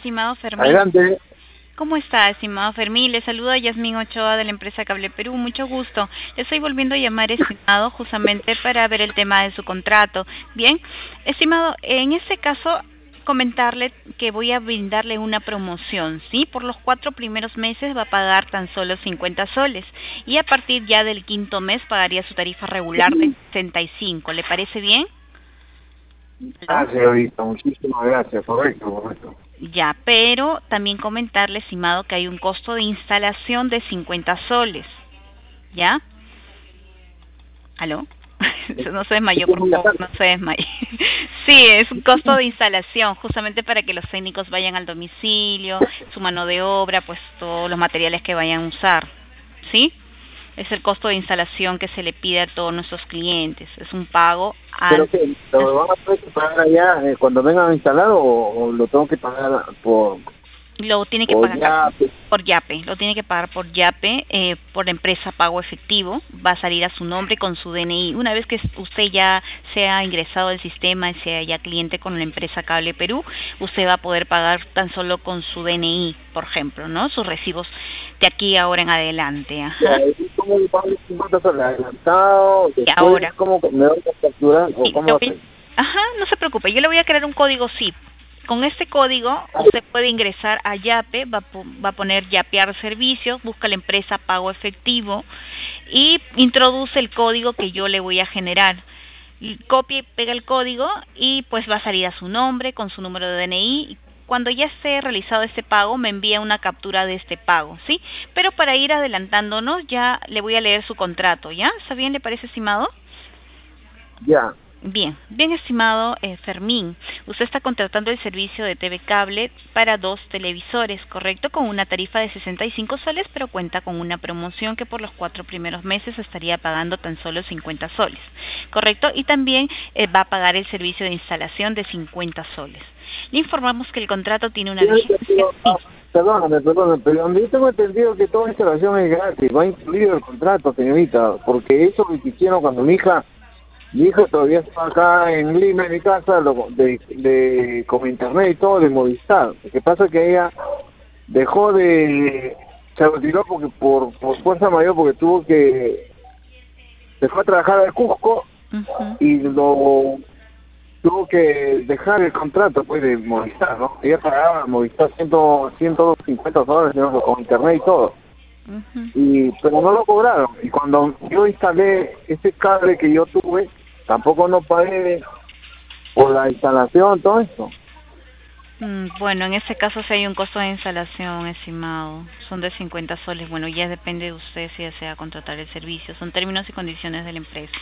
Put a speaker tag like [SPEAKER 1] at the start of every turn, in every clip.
[SPEAKER 1] estimado Fermín.
[SPEAKER 2] Adelante.
[SPEAKER 1] ¿Cómo está, estimado Fermín? Le saluda Yasmín Ochoa de la empresa Cable Perú. Mucho gusto. Le estoy volviendo a llamar, estimado, justamente para ver el tema de su contrato. Bien, estimado, en este caso, comentarle que voy a brindarle una promoción, ¿sí? Por los 4 primeros meses va a pagar tan solo 50 soles y a partir ya del quinto mes pagaría su tarifa regular de 65. ¿Le parece bien? ¿Aló?
[SPEAKER 2] Señorita, muchísimas gracias. Correcto, correcto.
[SPEAKER 1] Ya, pero también comentarle, estimado, que hay un costo de instalación de 50 soles. ¿Ya? ¿Aló? No se desmayó, por favor, no se desmaye. Sí, es un costo de instalación, justamente para que los técnicos vayan al domicilio, su mano de obra, pues todos los materiales que vayan a usar. ¿Sí? Es el costo de instalación que se le pide a todos nuestros clientes. Es un pago
[SPEAKER 2] ¿Pero
[SPEAKER 1] al...
[SPEAKER 2] qué? ¿Lo van a tener que pagar allá cuando vengan a instalar o lo tengo que pagar
[SPEAKER 1] Lo tiene que
[SPEAKER 2] por
[SPEAKER 1] pagar
[SPEAKER 2] ya?
[SPEAKER 1] por Yape, lo tiene que pagar por Yape, por empresa pago efectivo, va a salir a su nombre con su DNI. Una vez que usted ya sea ingresado al sistema y sea ya cliente con la empresa Cable Perú, usted va a poder pagar tan solo con su DNI, por ejemplo, ¿no? Sus recibos de aquí ahora en adelante, ajá.
[SPEAKER 2] ¿Cómo le pago 50 soles? ¿Adelantado?
[SPEAKER 1] Y
[SPEAKER 2] ¿Después
[SPEAKER 1] ahora,
[SPEAKER 2] cómo me voy a facturar o
[SPEAKER 1] sí,
[SPEAKER 2] cómo va a ser?
[SPEAKER 1] ajá, no se preocupe, yo le voy a crear un código SIP. Con este código usted puede ingresar a Yape, va a poner Yapear servicios, busca la empresa pago efectivo y introduce el código que yo le voy a generar. Copia y pega el código y pues va a salir a su nombre con su número de DNI. Cuando ya esté realizado este pago me envía una captura de este pago, ¿sí? Pero para ir adelantándonos ya le voy a leer su contrato, ¿ya? ¿Está bien, le parece, estimado?
[SPEAKER 2] Ya.
[SPEAKER 1] Bien, bien estimado Fermín, usted está contratando el servicio de TV Cable para 2 televisores, ¿correcto? Con una tarifa de 65 soles, pero cuenta con una promoción que por los 4 primeros meses estaría pagando tan solo 50 soles, ¿correcto? Y también va a pagar el servicio de instalación de 50 soles. Le informamos que el contrato tiene una vigencia. Sí.
[SPEAKER 2] Perdóname, pero donde yo tengo entendido que toda instalación es gratis, va incluido el contrato, señorita, porque eso que hicieron cuando mi hija todavía está acá en Lima, en mi casa, con internet y todo, de Movistar. Lo que pasa es que ella se retiró porque por fuerza mayor, porque se fue a trabajar al Cusco
[SPEAKER 1] Ujú.
[SPEAKER 2] y tuvo que dejar el contrato pues de Movistar, ¿no? Ella pagaba Movistar 150 dólares, ¿no? Con internet y todo.
[SPEAKER 1] Ujú.
[SPEAKER 2] Pero no lo cobraron. Y cuando yo instalé ese cable que yo tuve, tampoco no pagué por la instalación, todo esto.
[SPEAKER 1] Bueno, en este caso sí hay un costo de instalación, estimado. Son de 50 soles. Bueno, ya depende de usted si desea contratar el servicio. Son términos y condiciones de la empresa.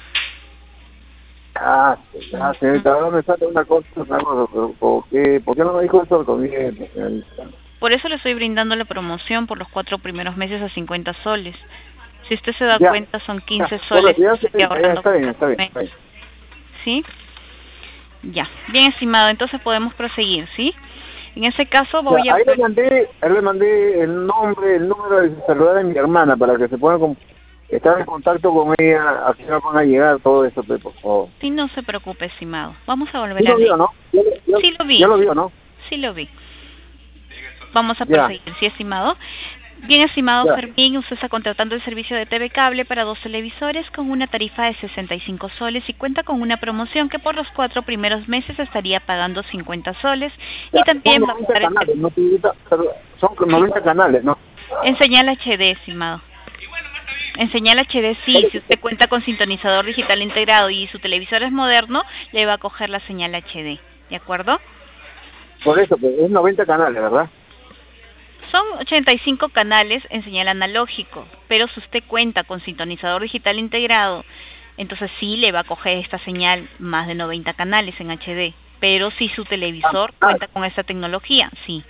[SPEAKER 2] Señorita, ahora me sale una cosa, pero ¿por qué no me dijo eso al comienzo, señorita?
[SPEAKER 1] Por eso le estoy brindando la promoción por los 4 primeros meses a 50 soles. Si usted se da
[SPEAKER 2] Ya,
[SPEAKER 1] cuenta, son 15
[SPEAKER 2] bueno,
[SPEAKER 1] soles que
[SPEAKER 2] ya,
[SPEAKER 1] estoy ahorrando
[SPEAKER 2] está bien,
[SPEAKER 1] cada
[SPEAKER 2] está bien,
[SPEAKER 1] mes.
[SPEAKER 2] está bien.
[SPEAKER 1] ¿Sí? Ya. Bien, estimado. Entonces podemos proseguir, ¿sí? En ese caso
[SPEAKER 2] Ya,
[SPEAKER 1] voy a...
[SPEAKER 2] ahí le mandé el nombre, el número de celular de mi hermana para que se pueda estar en contacto con ella, a que no van a llegar todo eso, pues, por favor.
[SPEAKER 1] Sí, no se preocupe, estimado. Vamos a
[SPEAKER 2] Sí
[SPEAKER 1] volver a
[SPEAKER 2] lo vio,
[SPEAKER 1] leer.
[SPEAKER 2] ¿no?
[SPEAKER 1] Sí lo
[SPEAKER 2] Ya
[SPEAKER 1] vi.
[SPEAKER 2] lo vio, ¿no?
[SPEAKER 1] Sí lo vi. Vamos a
[SPEAKER 2] Ya,
[SPEAKER 1] proseguir, ¿sí, estimado? Bien, estimado
[SPEAKER 2] ya.
[SPEAKER 1] Fermín, usted está contratando el servicio de TV Cable para 2 televisores con una tarifa de 65 soles y cuenta con una promoción que por los 4 primeros meses estaría pagando 50 soles y
[SPEAKER 2] Ya, son
[SPEAKER 1] también va a
[SPEAKER 2] 90
[SPEAKER 1] pagar el
[SPEAKER 2] canales, no señorita, pero son 90 canales, ¿no?
[SPEAKER 1] en señal HD, estimado. En señal HD sí, si usted cuenta con sintonizador digital integrado y su televisor es moderno, le va a coger la señal HD, ¿de acuerdo?
[SPEAKER 2] Por eso, pues, es 90 canales, ¿verdad?
[SPEAKER 1] Son 85 canales en señal analógico, pero si usted cuenta con sintonizador digital integrado, entonces sí le va a coger esta señal más de 90 canales en HD. Pero si su televisor cuenta con esta tecnología, sí.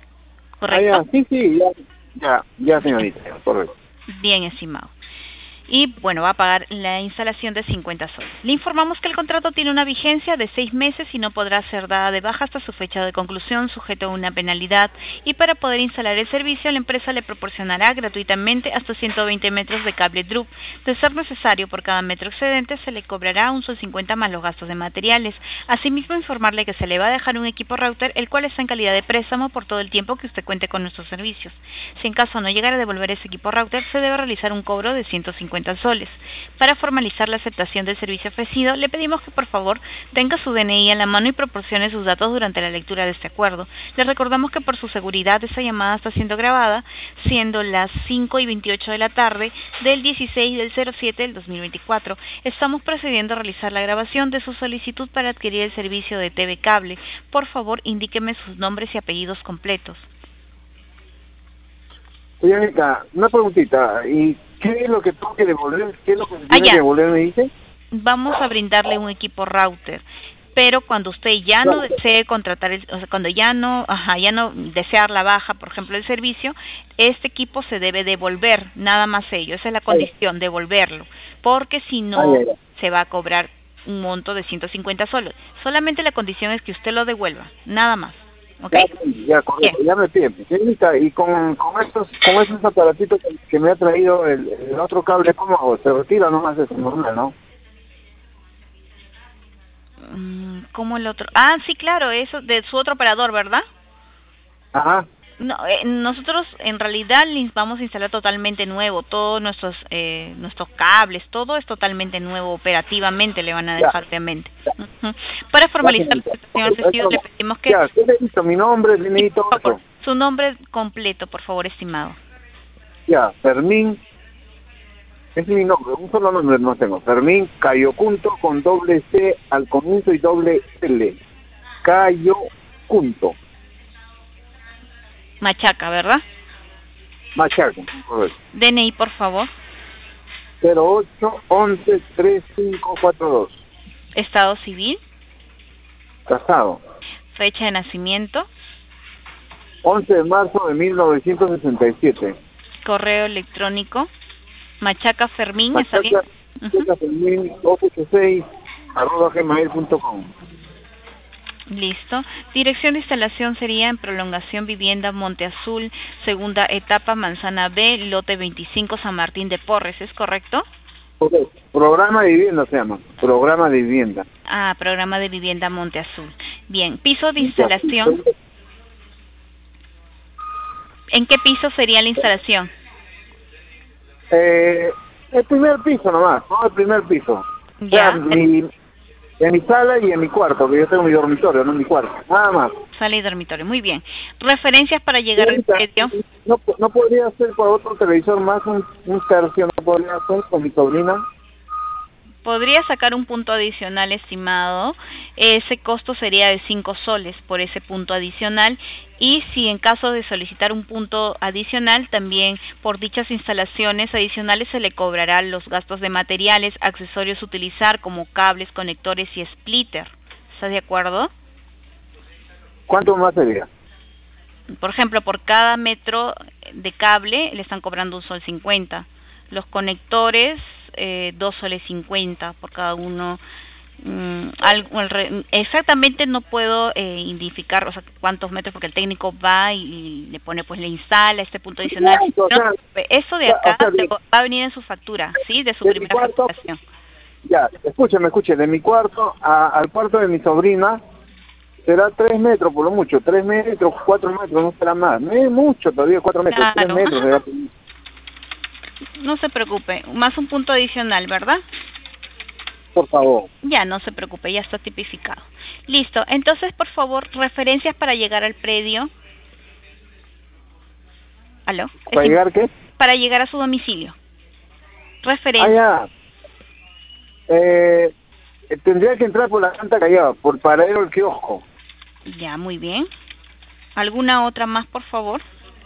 [SPEAKER 1] ¿Correcto?
[SPEAKER 2] Ya, sí, ya,
[SPEAKER 1] Bien,
[SPEAKER 2] señorita, correcto.
[SPEAKER 1] bien, estimado. y bueno, va a pagar la instalación de 50 soles. Le informamos que el contrato tiene una vigencia de 6 meses y no podrá ser dada de baja hasta su fecha de conclusión, sujeto a una penalidad, y para poder instalar el servicio, la empresa le proporcionará gratuitamente hasta 120 metros de cable DRUP. De ser necesario, por cada metro excedente se le cobrará un sol 50 más los gastos de materiales. Asimismo, informarle que se le va a dejar un equipo router, el cual está en calidad de préstamo por todo el tiempo que usted cuente con nuestros servicios. Si en caso no llegara a devolver ese equipo router, se debe realizar un cobro de 150 soles. Para formalizar la aceptación del servicio ofrecido, le pedimos que por favor tenga su DNI en la mano y proporcione sus datos durante la lectura de este acuerdo. Le recordamos que por su seguridad esta llamada está siendo grabada, siendo las 5:28 de la tarde del 16 del 07 del 2024. Estamos procediendo a realizar la grabación de su solicitud para adquirir el servicio de TV Cable. Por favor, indíqueme sus nombres y apellidos completos.
[SPEAKER 2] Señorita, una preguntita, ¿y qué es lo que tengo que devolver? ¿Qué es lo que tiene que devolver, me dice?
[SPEAKER 1] Vamos a brindarle un equipo router, pero cuando usted ya no desee contratar, o sea, cuando ya no desear la baja, por ejemplo, del servicio, este equipo se debe devolver, nada más ello. Esa es la condición, devolverlo, porque si no, se va a cobrar un monto de 150 soles. Solamente la condición es que usted lo devuelva, nada más. ¿Ok?
[SPEAKER 2] Ya, correcto, ya me pide. Señorita, y con esos aparatitos que me ha traído el otro cable, ¿cómo hago? Se retira nomás, es normal, ¿no?
[SPEAKER 1] ¿Cómo el otro? Ah, sí, claro, eso de su otro operador, ¿verdad?
[SPEAKER 2] Ajá.
[SPEAKER 1] No, nosotros en realidad les vamos a instalar totalmente nuevo, todos nuestros cables, todo es totalmente nuevo, operativamente le van a dejar, obviamente. Para formalizar la situación ofrecida, le pedimos que...
[SPEAKER 2] Ya, ¿qué le hizo? Mi nombre, DNI, todo eso.
[SPEAKER 1] Su nombre completo, por favor, estimado.
[SPEAKER 2] Ya, Fermín, es mi nombre, un solo nombre no tengo. Fermín Cayocunto con doble C al comienzo y doble L. Cayocunto.
[SPEAKER 1] Machaca, ¿verdad?
[SPEAKER 2] Machaca, correcto.
[SPEAKER 1] DNI, por favor.
[SPEAKER 2] 08113542.
[SPEAKER 1] Estado civil.
[SPEAKER 2] Casado.
[SPEAKER 1] Fecha de nacimiento.
[SPEAKER 2] 11 de marzo de 1967.
[SPEAKER 1] Correo electrónico. Machaca Fermín, ¿está bien?
[SPEAKER 2] Machaca Fermín 286@gmail.com.
[SPEAKER 1] Listo. Dirección de instalación sería en Prolongación Vivienda Monte Azul, segunda etapa, Manzana B, lote 25, San Martín de Porres, ¿es correcto?
[SPEAKER 2] Okay. Programa de vivienda se llama, programa de vivienda.
[SPEAKER 1] Ah, programa de vivienda Monte Azul. Bien, piso de instalación. ¿En qué piso sería la instalación?
[SPEAKER 2] El primer piso nomás, no el primer piso.
[SPEAKER 1] Ya.
[SPEAKER 2] O sea, en mi sala y en mi cuarto, porque yo tengo mi dormitorio, no mi cuarto, nada más.
[SPEAKER 1] Sala y dormitorio, muy bien. Referencias para llegar al predio.
[SPEAKER 2] No podría ser por otro televisor más, un tercio, no podría ser con mi sobrina.
[SPEAKER 1] Podría sacar un punto adicional, estimado. Ese costo sería de 5 soles por ese punto adicional. Y si en caso de solicitar un punto adicional, también por dichas instalaciones adicionales se le cobrará los gastos de materiales, accesorios a utilizar como cables, conectores y splitter. ¿Estás de acuerdo?
[SPEAKER 2] ¿Cuánto más sería?
[SPEAKER 1] Por ejemplo, por cada metro de cable le están cobrando un sol 50. Los conectores, 2 soles 50 por cada uno. Exactamente no puedo identificar, o sea, cuántos metros, porque el técnico va y le pone, pues le instala este punto adicional. No, eso de acá va a venir en su factura, ¿sí? De su primera facturación.
[SPEAKER 2] Ya, escúcheme, de mi cuarto al cuarto de mi sobrina será 3 metros, por lo mucho, 3 metros, 4 metros, no será más. No es mucho todavía, 4 metros,
[SPEAKER 1] claro.
[SPEAKER 2] 3 metros. Será...
[SPEAKER 1] No se preocupe, más un punto adicional, ¿verdad?
[SPEAKER 2] Por favor.
[SPEAKER 1] Ya, no se preocupe, ya está tipificado. Listo, entonces, por favor, referencias para llegar al predio. ¿Aló?
[SPEAKER 2] ¿Para llegar qué?
[SPEAKER 1] Para llegar a su domicilio. Referencias.
[SPEAKER 2] Ah, ya. Tendría que entrar por la Canta Callao, por Paradero el Kiosco.
[SPEAKER 1] Ya, muy bien. ¿Alguna otra más, por favor?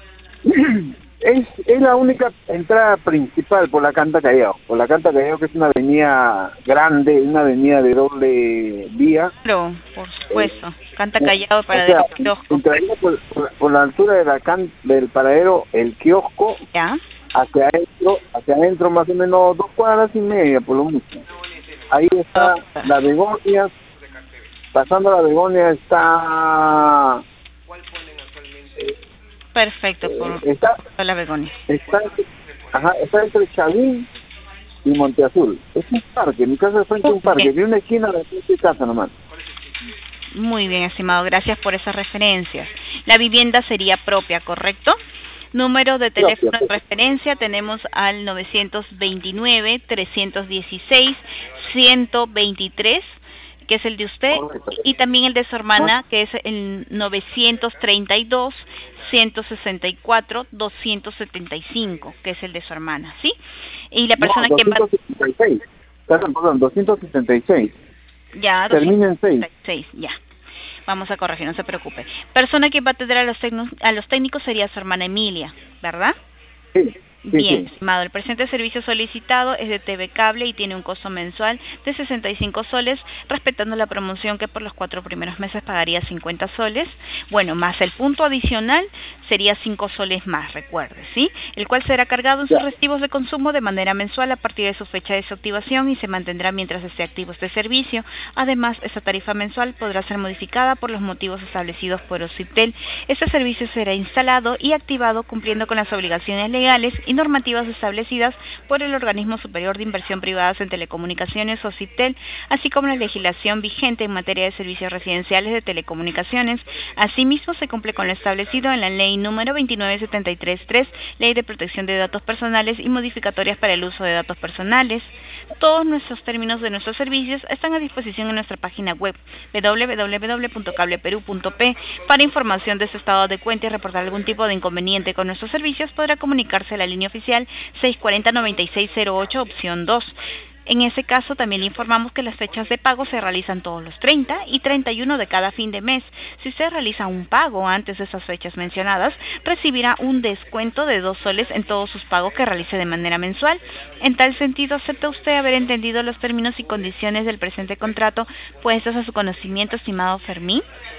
[SPEAKER 2] Es la única entrada principal por la Canta Callao. Por la Canta Callao, que es una avenida grande, una avenida de doble vía.
[SPEAKER 1] Claro, por supuesto. Canta Callao, Paradero el Kiosco.
[SPEAKER 2] Entraría por la altura de del Paradero el Kiosco.
[SPEAKER 1] Ya.
[SPEAKER 2] hacia adentro más o menos 2,5 cuadras por lo mucho. Ahí está la Begonia, pasando la Begonia está...
[SPEAKER 1] Perfecto, por
[SPEAKER 2] está
[SPEAKER 1] la Begonia.
[SPEAKER 2] Está entre Chavín y Monteazul. Es un parque, mi casa es frente a un parque, de una esquina de mi casa nomás.
[SPEAKER 1] Muy bien, estimado, gracias por esas referencias. La vivienda sería propia, ¿correcto? Número de teléfono de referencia tenemos al 929-316-123, que es el de usted, y también el de su hermana, que es el 932-164-275, que es el de su hermana, ¿sí? Y la persona que va...
[SPEAKER 2] 276. Perdón, 276.
[SPEAKER 1] Ya,
[SPEAKER 2] termina en
[SPEAKER 1] 6. Ya. Vamos a corregir, no se preocupe. Persona que va a atender a los técnicos sería su hermana Emilia, ¿verdad?
[SPEAKER 2] Sí.
[SPEAKER 1] Bien, estimado, el presente servicio solicitado es de TV Cable y tiene un costo mensual de 65 soles, respetando la promoción que por los 4 primeros meses pagaría 50 soles. Bueno, más el punto adicional sería 5 soles más, recuerde, ¿sí? El cual será cargado en sus recibos de consumo de manera mensual a partir de su fecha de su activación y se mantendrá mientras esté activo este servicio. Además, esa tarifa mensual podrá ser modificada por los motivos establecidos por Occitel. Este servicio será instalado y activado cumpliendo con las obligaciones legales y normativas establecidas por el Organismo Superior de Inversión Privadas en Telecomunicaciones, Occitel, así como la legislación vigente en materia de servicios residenciales de telecomunicaciones. Asimismo, se cumple con lo establecido en la Ley número 29733, Ley de Protección de Datos Personales y modificatorias para el uso de datos personales. Todos nuestros términos de nuestros servicios están a disposición en nuestra página web www.cableperu.p. Para información de su estado de cuenta y reportar algún tipo de inconveniente con nuestros servicios, podrá comunicarse a la línea oficial 640-9608, opción 2. En ese caso, también le informamos que las fechas de pago se realizan todos los 30 y 31 de cada fin de mes. Si usted realiza un pago antes de esas fechas mencionadas, recibirá un descuento de 2 soles en todos sus pagos que realice de manera mensual. En tal sentido, ¿acepta usted haber entendido los términos y condiciones del presente contrato puestos a su conocimiento, estimado Fermín?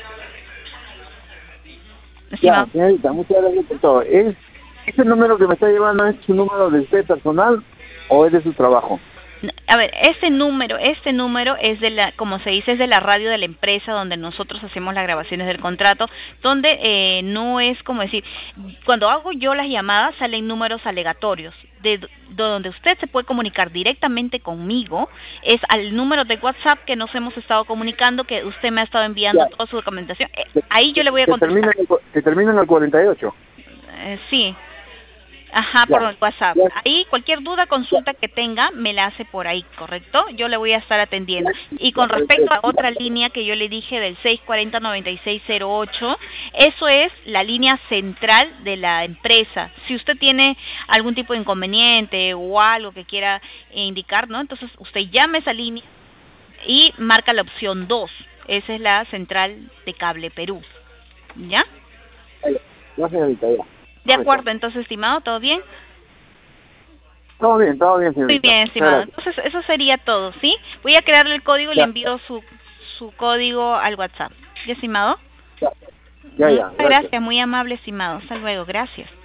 [SPEAKER 2] Ya, señorita, muchas gracias por todo. ¿Ese número que me está llevando es su número de usted personal o es de su trabajo?
[SPEAKER 1] A ver, este número es de la, como se dice, es de la radio de la empresa donde nosotros hacemos las grabaciones del contrato, donde no es como decir, cuando hago yo las llamadas salen números aleatorios, de donde usted se puede comunicar directamente conmigo, es al número de WhatsApp que nos hemos estado comunicando, que usted me ha estado enviando toda su documentación, ahí yo le voy a contestar.
[SPEAKER 2] Que termina en el 48.
[SPEAKER 1] Sí. Ajá, por WhatsApp. Ahí cualquier duda, consulta que tenga, me la hace por ahí, ¿correcto? Yo le voy a estar atendiendo. Y con respecto a otra línea que yo le dije del 640-9608, eso es la línea central de la empresa. Si usted tiene algún tipo de inconveniente o algo que quiera indicar, ¿no? Entonces usted llame a esa línea y marca la opción 2. Esa es la central de Cable Perú. ¿Ya?
[SPEAKER 2] Gracias, señorita, ya.
[SPEAKER 1] De acuerdo, entonces, estimado, ¿todo bien?
[SPEAKER 2] Todo bien, señorita.
[SPEAKER 1] Muy bien, estimado. Entonces, eso sería todo, ¿sí? Voy a crearle el código y le envío su código al WhatsApp. ¿Ya, estimado?
[SPEAKER 2] Ya.
[SPEAKER 1] Gracias, muy amable, estimado. Hasta luego, gracias.